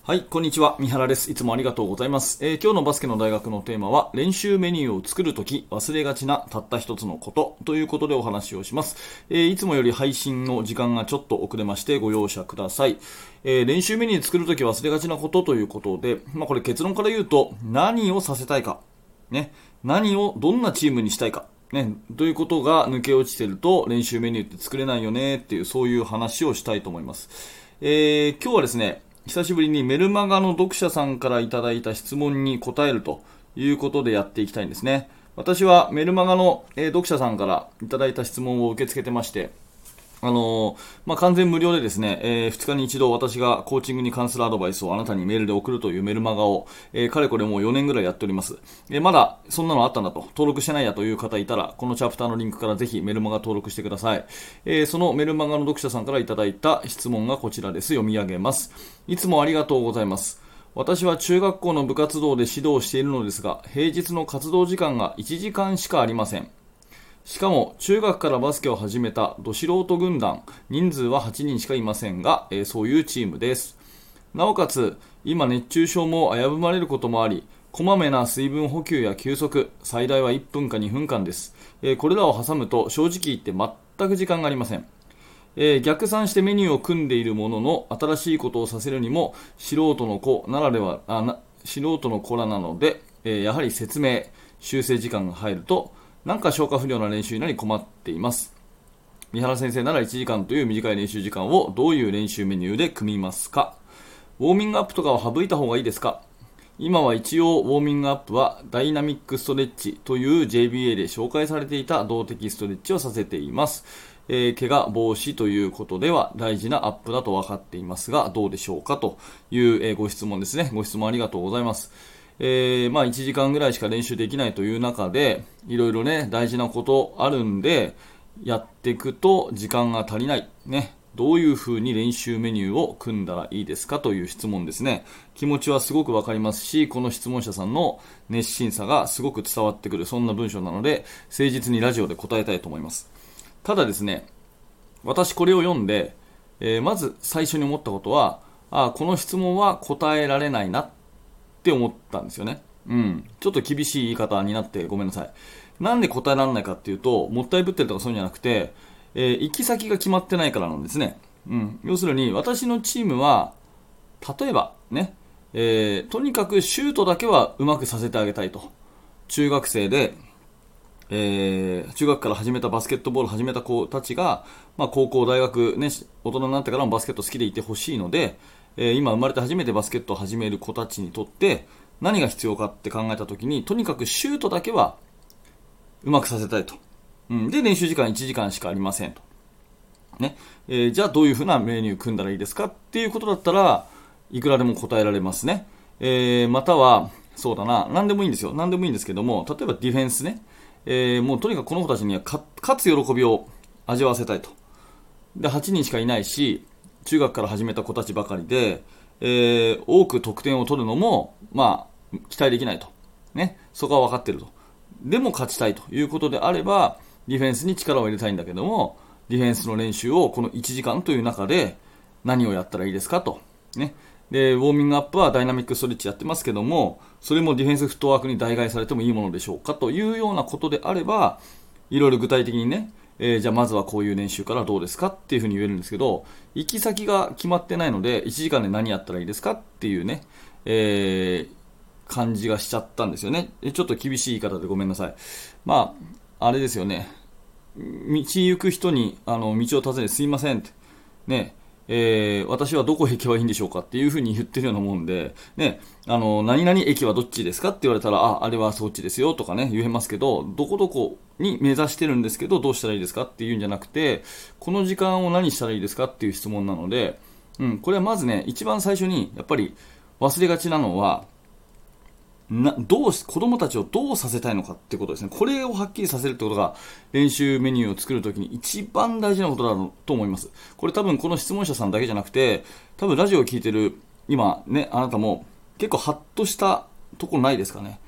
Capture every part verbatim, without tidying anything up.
はい、こんにちは。三原です。いつもありがとうございます。えー今日のバスケの大学のテーマは、練習メニューを作るとき忘れがちなたった一つのことということでお話をします。えーいつもより配信の時間がちょっと遅れましてご容赦ください。えー練習メニュー作るとき忘れがちなことということで、まあこれ結論から言うと、何をさせたいか。ね。何をどんなチームにしたいか。ね。ということが抜け落ちてると練習メニューって作れないよねっていう、そういう話をしたいと思います。えー今日はですね、久しぶりにメルマガの読者さんからいただいた質問に答えるということでやっていきたいんですね。私はメルマガの、えー読者さんからいただいた質問を受け付けてまして、あのーまあ、完全無料でですね、えーふつかに一度私がコーチングに関するアドバイスをあなたにメールで送るというメルマガを、えーかれこれもうよねんぐらいやっております。えーまだそんなのあったんだと、登録してないやという方いたら、このチャプターのリンクからぜひメルマガ登録してください。えーそのメルマガの読者さんからいただいた質問がこちらです。読み上げます。いつもありがとうございます。私は中学校の部活動で指導をしているのですが、平日の活動時間がいちじかんしかありません。しかも中学からバスケを始めたど素人軍団、人数ははちにんしかいませんが、えーそういうチームです。なおかつ今熱中症も危ぶまれることもあり、こまめな水分補給や休息、最大はいっぷんかにふんかんです。えーこれらを挟むと正直言って全く時間がありません。えー逆算してメニューを組んでいるものの、新しいことをさせるにも素人の子ならではあな素人の子らなので、えーやはり説明修正時間が入るとなんか消化不良な練習になり困っています。三原先生ならいちじかんという短い練習時間をどういう練習メニューで組みますか？ウォーミングアップとかは省いた方がいいですか？今は一応ウォーミングアップはダイナミックストレッチという ジェービーエー で紹介されていた動的ストレッチをさせています。えー怪我防止ということでは大事なアップだと分かっていますが、どうでしょうかという、えーご質問ですね。ご質問ありがとうございます。えーまあいちじかんぐらいしか練習できないという中で、いろいろね、大事なことあるんで、やっていくと時間が足りない。ね。どういう風に練習メニューを組んだらいいですかという質問ですね。気持ちはすごくわかりますし、この質問者さんの熱心さがすごく伝わってくる、そんな文章なので、誠実にラジオで答えたいと思います。ただですね、私これを読んで、えーまず最初に思ったことは、あこの質問は答えられないなって思ったんですよね。うん。ちょっと厳しい言い方になってごめんなさい。なんで答えられないかっていうと、もったいぶってるとかそういうんじゃなくて、えー行き先が決まってないからなんですね。うん。要するに、私のチームは、例えばね、えーとにかくシュートだけはうまくさせてあげたいと。中学生で、えー中学から始めたバスケットボールを始めた子たちが、まあ、高校、大学、ね、大人になってからもバスケット好きでいてほしいので、えー今生まれて初めてバスケットを始める子たちにとって何が必要かって考えたときに、とにかくシュートだけはうまくさせたいと。うん、で、練習時間いちじかんしかありませんと。ねえーじゃあどういうふうなメニュー組んだらいいですかっていうことだったらいくらでも答えられますね。えーまたはそうだな、何でもいいんですよ。何でもいいんですけども、例えばディフェンスね、えーもうとにかくこの子たちには勝つ喜びを味わわせたいと。ではちにんしかいないし、中学から始めた子たちばかりで、えー多く得点を取るのも、まあ、期待できないと、ね、そこは分かっていると。でも勝ちたいということであればディフェンスに力を入れたいんだけども、ディフェンスの練習をこのいちじかんという中で何をやったらいいですかと、ね、でウォーミングアップはダイナミックストレッチやってますけども、それもディフェンスフットワークに代替されてもいいものでしょうかというようなことであれば、いろいろ具体的にね、えーじゃあまずはこういう練習からどうですかっていうふうに言えるんですけど、行き先が決まってないのでいちじかんで何やったらいいですかっていうね、えー感じがしちゃったんですよね。ちょっと厳しい言い方でごめんなさい。まあ、あれですよね。道行く人にあの道を尋ねすいませんってね、えー私はどこへ行けばいいんでしょうかっていうふうに言ってるようなもんで、ね、あの何々駅はどっちですかって言われたら、あ、あれはそっちですよとかね言えますけど、どこどこに目指してるんですけどどうしたらいいですかっていうんじゃなくて、この時間を何したらいいですかっていう質問なので、うん、これはまずね、一番最初にやっぱり忘れがちなのは、などう子供たちをどうさせたいのかってことですね。これをはっきりさせるってことが練習メニューを作るときに一番大事なことだと思います。これ多分この質問者さんだけじゃなくて、多分ラジオを聞いてる今ね、あなたも結構ハッとしたところないですかね。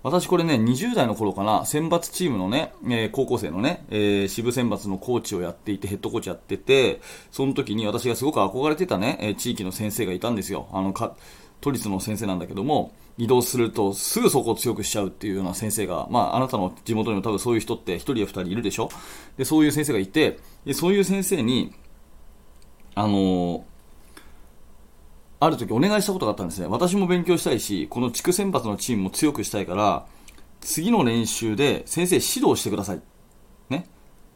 私これね、にじゅう代の頃かな、選抜チームのね、えー、高校生のね、えー、支部選抜のコーチをやっていて、ヘッドコーチやってて、その時に私がすごく憧れてたね、えー、地域の先生がいたんですよ。あの、か、都立の先生なんだけども、移動するとすぐそこを強くしちゃうっていうような先生が、まあ、あなたの地元にも多分そういう人ってひとりやふたりいるでしょ。で、そういう先生がいて、でそういう先生に、あのー、ある時お願いしたことがあったんですね。私も勉強したいし、この地区選抜のチームも強くしたいから、次の練習で先生指導してください。ね。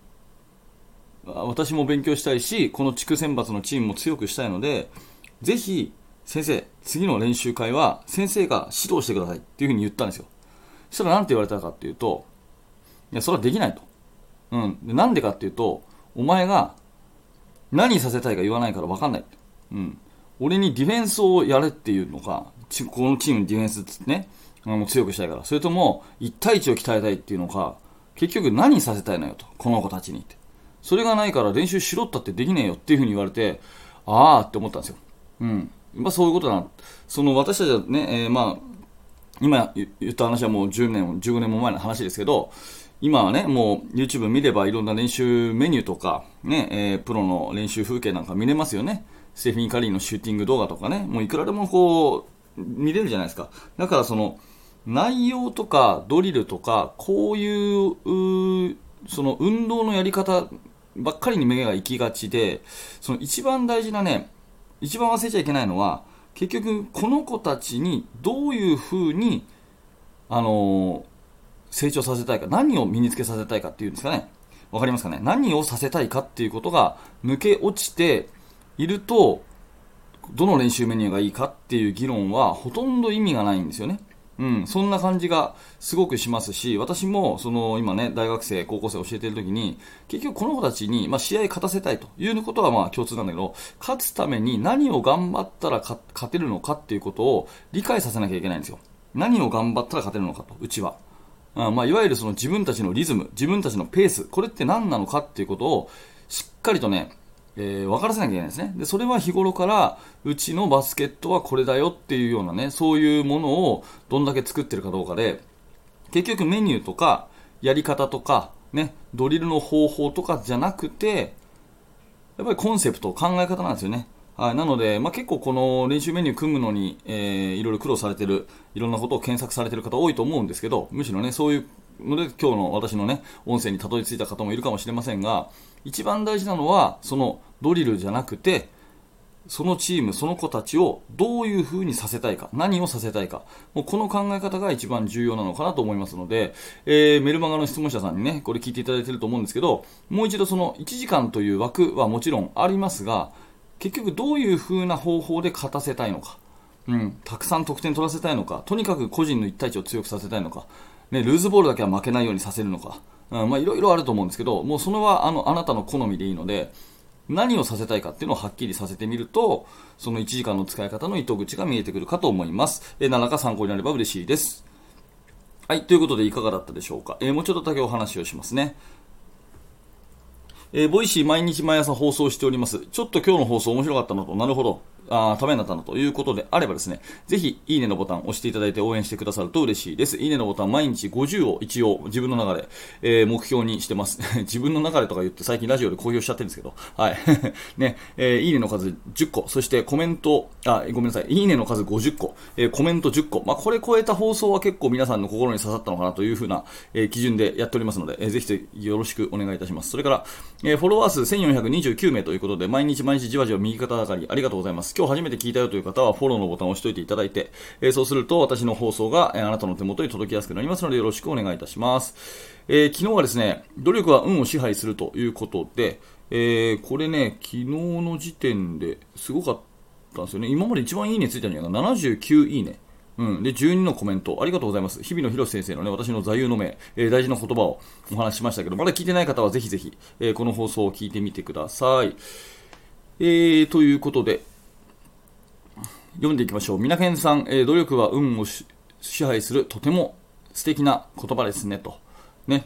私も勉強したいし、この地区選抜のチームも強くしたいので、ぜひ、先生、次の練習会は先生が指導してくださいっていうふうに言ったんですよ。そしたら何て言われたかっていうと、いや、それはできないと。うん。で、なんでかっていうと、お前が何させたいか言わないから分かんない。うん。俺にディフェンスをやれっていうのか、このチームにディフェンスってね、あの強くしたいから。それとも、いち対いちを鍛えたいっていうのか、結局何させたいのよと。この子たちにって。それがないから練習しろったってできねえよっていうふうに言われて、あーって思ったんですよ。うん。まあそういうことだな。その私たちはね、えー、まあ、今言った話はもうじゅうねん、じゅうごねんも前の話ですけど、今はね、もう YouTube 見ればいろんな練習メニューとか、ね、えー、プロの練習風景なんか見れますよね。ステフィン・カリーのシューティング動画とかね、もういくらでもこう、見れるじゃないですか。だからその、内容とかドリルとか、こういう、うその運動のやり方ばっかりに目が行きがちで、その一番大事なね、一番忘れちゃいけないのは、結局この子たちにどういうふうに、あのー、成長させたいか、何を身につけさせたいかっていうんですかね。わかりますかね。何をさせたいかっていうことが抜け落ちていると、どの練習メニューがいいかっていう議論はほとんど意味がないんですよね。うん、そんな感じがすごくしますし、私もその今ね、大学生、高校生教えているときに、結局この子たちに、まあ、試合勝たせたいということはまあ共通なんだけど、勝つために何を頑張ったら勝てるのかっていうことを理解させなきゃいけないんですよ。何を頑張ったら勝てるのかと、うちは。あまあ、いわゆるその自分たちのリズム、自分たちのペース、これって何なのかっていうことをしっかりとね、えー、分からせなきゃいけないですね。で、それは日頃からうちのバスケットはこれだよっていうようなね、そういうものをどんだけ作ってるかどうかで、結局メニューとかやり方とかね、ドリルの方法とかじゃなくて、やっぱりコンセプト、考え方なんですよね。はい、なので、まあ、結構この練習メニュー組むのに、えー、いろいろ苦労されてる、いろんなことを検索されてる方多いと思うんですけど、むしろね、そういうので今日の私のね、音声にたどり着いた方もいるかもしれませんが、一番大事なのは、そのドリルじゃなくて、そのチーム、その子たちをどういう風にさせたいか、何をさせたいか、もうこの考え方が一番重要なのかなと思いますので、えー、メルマガの質問者さんにね、これ聞いていただいていると思うんですけど、もう一度そのいちじかんという枠はもちろんありますが、結局どういう風な方法で勝たせたいのか、うん、たくさん得点取らせたいのか、とにかく個人のいち対いちを強くさせたいのか、ね、ルーズボールだけは負けないようにさせるのか、うん、まあいろいろあると思うんですけど、もうそれはあのあなたの好みでいいので、何をさせたいかっていうのをはっきりさせてみると、そのいちじかんの使い方の糸口が見えてくるかと思います。えー、何らか参考になれば嬉しいです。はい、ということでいかがだったでしょうか。えー、もうちょっとだけお話をしますね。えー、ボイシー毎日毎朝放送しております。ちょっと今日の放送面白かったのと、なるほど、あためになったのということであればですね、ぜひいいねのボタンを押していただいて応援してくださると嬉しいです。いいねのボタン毎日ごじゅうを一応自分の中で、えー、目標にしてます。自分の中でとか言って最近ラジオで公表しちゃってるんですけど、はい。ね、えー、いいねの数じゅっこ、そしてコメント、あ、ごめんなさい、いいねの数ごじゅっこ、えー、コメントじゅっこ、まあ、これ超えた放送は結構皆さんの心に刺さったのかなというふうな、えー、基準でやっておりますので、えー、ぜひよろしくお願いいたします。それから、えー、フォロワー数せんよんひゃくにじゅうきゅうめいということで、毎日毎日じわじわ右肩上がりありがとうございます。今日初めて聞いたよという方はフォローのボタンを押しておいていただいて、えー、そうすると私の放送が、えー、あなたの手元に届きやすくなりますのでよろしくお願いいたします。えー、昨日はですね、努力は運を支配するということで、えー、これね、昨日の時点ですごかったんですよね。今まで一番いいねついたんじゃないかな。ななじゅうきゅういいね。うん。で、じゅうにのコメント、ありがとうございます。日比野博先生のね、私の座右の銘、えー、大事な言葉をお話ししましたけど、まだ聞いてない方はぜひぜひ、えー、この放送を聞いてみてください。えー、ということで、読んでいきましょう。みなけんさん、えー、努力は運を支配するとても素敵な言葉ですねと。ね。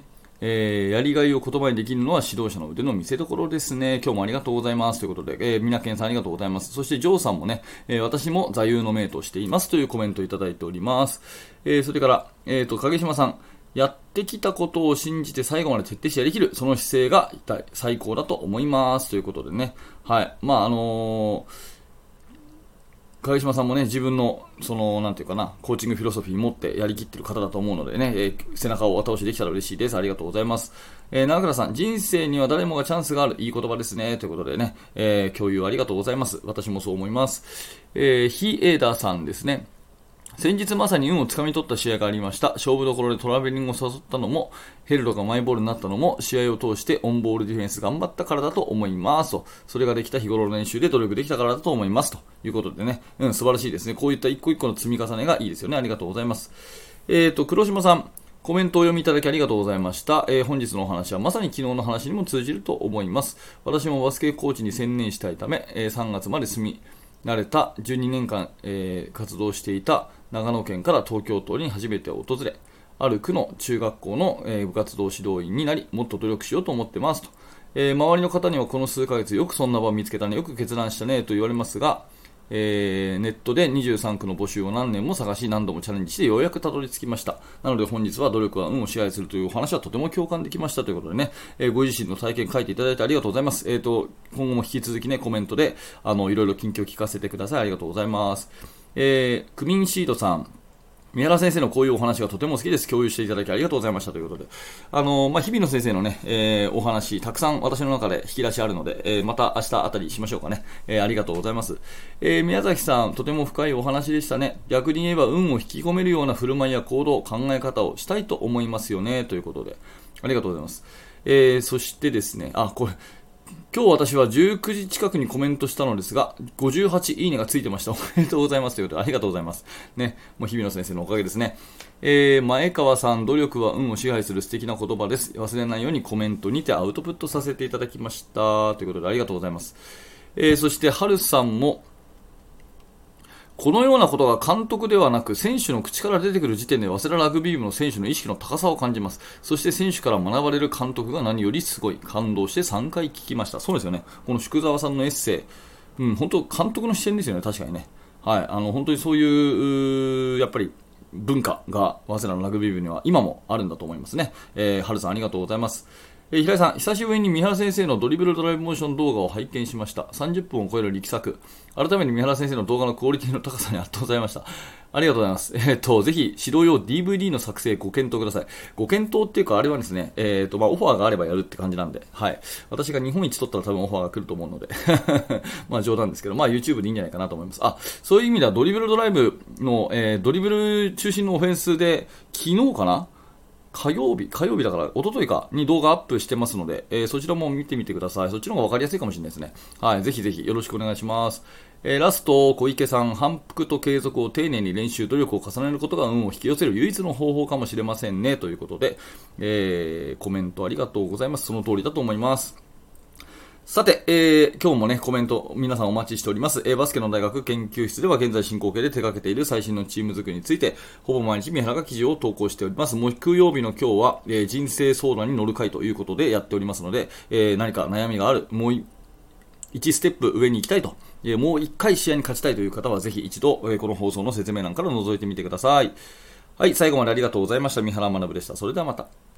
えー、やりがいを言葉にできるのは指導者の腕の見せ所ですね。今日もありがとうございますということで、えー、みなけんさんありがとうございます。そしてジョーさんもね、えー、私も座右の銘としていますというコメントをいただいております。えー、それから、えーと、影島さん、やってきたことを信じて最後まで徹底してやりきる、その姿勢が最高だと思いますということでね。はい。まあ、あのー、影島さんもね、自分の、その、なんていうかな、コーチングフィロソフィー持ってやりきってる方だと思うのでね、えー、背中を後押しできたら嬉しいです。ありがとうございます。えー、長倉さん、人生には誰もがチャンスがある。いい言葉ですね。ということでね、えー、共有ありがとうございます。私もそう思います。えー、ヒエーダーさんですね。先日まさに運をつかみ取った試合がありました。勝負どころでトラベリングを誘ったのも、ヘルドがマイボールになったのも、試合を通してオンボールディフェンス頑張ったからだと思いますと。それができた日頃の練習で努力できたからだと思いますということでね、うん、素晴らしいですね。こういった一個一個の積み重ねがいいですよね。ありがとうございます。えーと、黒島さん、コメントをお読みいただきありがとうございました。えー、本日のお話はまさに昨日の話にも通じると思います。私もバスケコーチに専念したいため、えー、さんがつまで住み慣れたじゅうにねんかん、えー、活動していた長野県から東京都に初めて訪れ、ある区の中学校の、えー、部活動指導員になり、もっと努力しようと思ってますと、えー、周りの方にはこの数ヶ月よくそんな場を見つけたね、よく決断したねと言われますが、えー、ネットでにじゅうさんくの募集を何年も探し、何度もチャレンジしてようやくたどり着きました。なので本日は努力は運を支配するというお話はとても共感できましたということでね、えー、ご自身の体験書いていただいてありがとうございます。えーと、今後も引き続きね、コメントであのいろいろ近況を聞かせてください。ありがとうございます。えー、クミンシードさん、三原先生のこういうお話がとても好きです。共有していただきありがとうございましたということで。あの、まあ、日比野先生のね、えー、お話、たくさん私の中で引き出しあるので、えー、また明日あたりしましょうかね。えー、ありがとうございます。えー、宮崎さん、とても深いお話でしたね。逆に言えば運を引き込めるような振る舞いや行動、考え方をしたいと思いますよね。ということで。ありがとうございます。えー、そしてですね、あ、これ、今日私はじゅうくじ近くにコメントしたのですが、ごじゅうはちいいねがついてました。おめでとうございますということで、ありがとうございます。ね、もう日比野先生のおかげですね。えー、前川さん、努力は運を支配する素敵な言葉です。忘れないようにコメントにてアウトプットさせていただきました。ということで、ありがとうございます。えー、そして、春さんも、このようなことが監督ではなく選手の口から出てくる時点で早稲田ラグビー部の選手の意識の高さを感じます。そして選手から学ばれる監督が何よりすごい。感動してさんかい聞きました。そうですよね。この宿澤さんのエッセイ、うん、本当監督の視点ですよね。確かにね。はい、あの本当にそういうやっぱり文化が早稲田のラグビー部には今もあるんだと思いますね。えー、春さんありがとうございます。えー、平井さん、久しぶりに三原先生のドリブルドライブモーション動画を拝見しました。さんじゅっぷんを超える力作。改めて三原先生の動画のクオリティの高さに圧倒されました。ありがとうございます。えー、っと、ぜひ指導用 ディーブイディー の作成ご検討ください。ご検討っていうか、あれはですね、えー、っと、まあ、オファーがあればやるって感じなんで、はい。私が日本一取ったら多分オファーが来ると思うので、まあ冗談ですけど、まあ YouTube でいいんじゃないかなと思います。あ、そういう意味ではドリブルドライブの、えー、ドリブル中心のオフェンスで、昨日かな火曜日、火曜日だから、一昨日かに動画アップしてますので、えー、そちらも見てみてください。そっちの方が分かりやすいかもしれないですね。はい、ぜひぜひよろしくお願いします。えー、ラスト、小池さん、反復と継続を丁寧に練習、努力を重ねることが運を引き寄せる唯一の方法かもしれませんね。ということで、えー、コメントありがとうございます。その通りだと思います。さて、えー、今日もね、コメント皆さんお待ちしております。えー、バスケの大学研究室では現在進行形で手掛けている最新のチーム作りについて、ほぼ毎日三原が記事を投稿しております。木曜日の今日は、えー、人生相談に乗る会ということでやっておりますので、えー、何か悩みがある、もういちステップ上に行きたいと、えー、もういっかい試合に勝ちたいという方はぜひ一度、えー、この放送の説明欄から覗いてみてください。はい、最後までありがとうございました。三原学でした。それではまた。